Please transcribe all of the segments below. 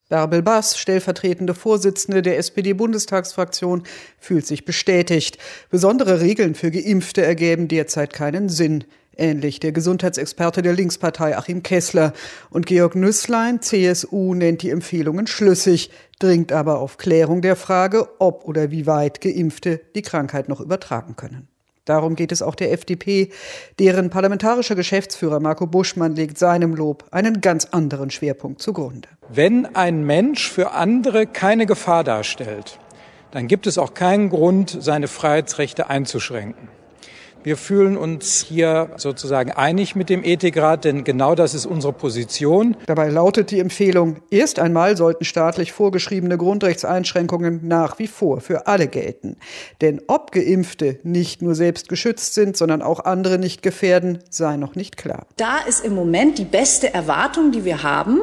Bärbel Bass, stellvertretende Vorsitzende der SPD-Bundestagsfraktion, fühlt sich bestätigt. Besondere Regeln für Geimpfte ergäben derzeit keinen Sinn. Ähnlich der Gesundheitsexperte der Linkspartei Achim Kessler. Und Georg Nüßlein, CSU, nennt die Empfehlungen schlüssig, dringt aber auf Klärung der Frage, ob oder wie weit Geimpfte die Krankheit noch übertragen können. Darum geht es auch der FDP. Deren parlamentarischer Geschäftsführer Marco Buschmann legt seinem Lob einen ganz anderen Schwerpunkt zugrunde. Wenn ein Mensch für andere keine Gefahr darstellt, dann gibt es auch keinen Grund, seine Freiheitsrechte einzuschränken. Wir fühlen uns hier sozusagen einig mit dem Ethikrat, denn genau das ist unsere Position. Dabei lautet die Empfehlung, erst einmal sollten staatlich vorgeschriebene Grundrechtseinschränkungen nach wie vor für alle gelten. Denn ob Geimpfte nicht nur selbst geschützt sind, sondern auch andere nicht gefährden, sei noch nicht klar. Da ist im Moment die beste Erwartung, die wir haben.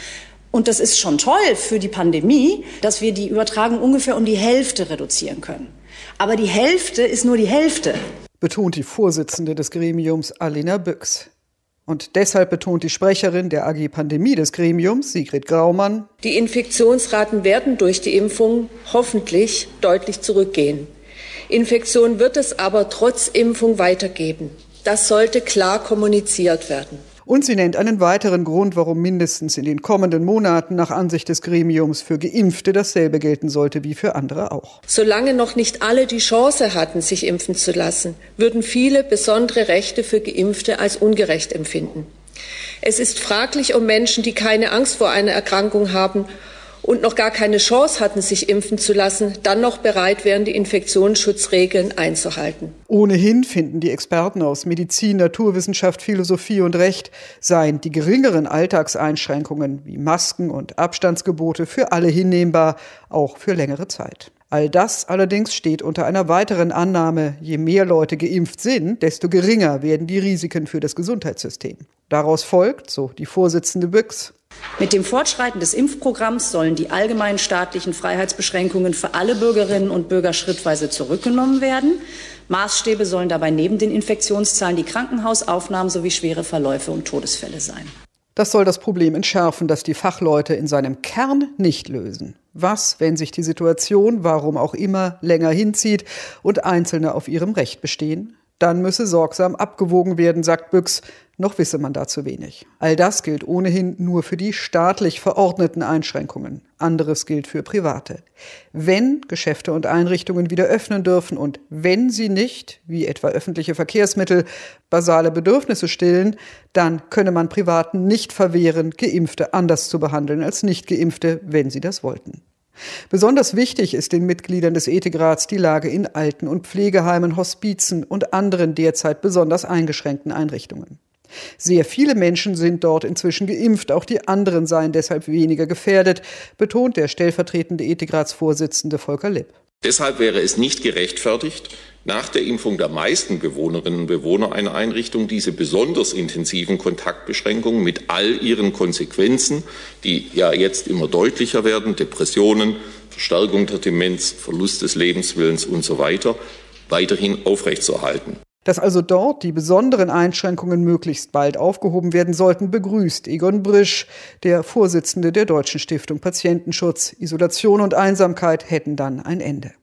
Und das ist schon toll für die Pandemie, dass wir die Übertragung ungefähr um die Hälfte reduzieren können. Aber die Hälfte ist nur die Hälfte, betont die Vorsitzende des Gremiums Alena Büchs. Und deshalb betont die Sprecherin der AG Pandemie des Gremiums, Sigrid Graumann: Die Infektionsraten werden durch die Impfung hoffentlich deutlich zurückgehen. Infektion wird es aber trotz Impfung weitergeben. Das sollte klar kommuniziert werden. Und sie nennt einen weiteren Grund, warum mindestens in den kommenden Monaten nach Ansicht des Gremiums für Geimpfte dasselbe gelten sollte wie für andere auch. Solange noch nicht alle die Chance hatten, sich impfen zu lassen, würden viele besondere Rechte für Geimpfte als ungerecht empfinden. Es ist fraglich, ob Menschen, die keine Angst vor einer Erkrankung haben und noch gar keine Chance hatten, sich impfen zu lassen, dann noch bereit wären, die Infektionsschutzregeln einzuhalten. Ohnehin finden die Experten aus Medizin, Naturwissenschaft, Philosophie und Recht, seien die geringeren Alltagseinschränkungen wie Masken und Abstandsgebote für alle hinnehmbar, auch für längere Zeit. All das allerdings steht unter einer weiteren Annahme: Je mehr Leute geimpft sind, desto geringer werden die Risiken für das Gesundheitssystem. Daraus folgt, so die Vorsitzende Büchs: Mit dem Fortschreiten des Impfprogramms sollen die allgemeinen staatlichen Freiheitsbeschränkungen für alle Bürgerinnen und Bürger schrittweise zurückgenommen werden. Maßstäbe sollen dabei neben den Infektionszahlen die Krankenhausaufnahmen sowie schwere Verläufe und Todesfälle sein. Das soll das Problem entschärfen, das die Fachleute in seinem Kern nicht lösen. Was, wenn sich die Situation, warum auch immer, länger hinzieht und Einzelne auf ihrem Recht bestehen? Dann müsse sorgsam abgewogen werden, sagt Büchs. Noch wisse man dazu wenig. All das gilt ohnehin nur für die staatlich verordneten Einschränkungen. Anderes gilt für Private. Wenn Geschäfte und Einrichtungen wieder öffnen dürfen und wenn sie nicht, wie etwa öffentliche Verkehrsmittel, basale Bedürfnisse stillen, dann könne man Privaten nicht verwehren, Geimpfte anders zu behandeln als Nicht-Geimpfte, wenn sie das wollten. Besonders wichtig ist den Mitgliedern des Ethikrats die Lage in Alten- und Pflegeheimen, Hospizen und anderen derzeit besonders eingeschränkten Einrichtungen. Sehr viele Menschen sind dort inzwischen geimpft, auch die anderen seien deshalb weniger gefährdet, betont der stellvertretende Ethikratsvorsitzende Volker Lipp. Deshalb wäre es nicht gerechtfertigt, nach der Impfung der meisten Bewohnerinnen und Bewohner einer Einrichtung diese besonders intensiven Kontaktbeschränkungen mit all ihren Konsequenzen, die ja jetzt immer deutlicher werden, Depressionen, Verstärkung der Demenz, Verlust des Lebenswillens und so weiter, weiterhin aufrechtzuerhalten. Dass also dort die besonderen Einschränkungen möglichst bald aufgehoben werden sollten, begrüßt Egon Brisch, der Vorsitzende der Deutschen Stiftung Patientenschutz. Isolation und Einsamkeit hätten dann ein Ende.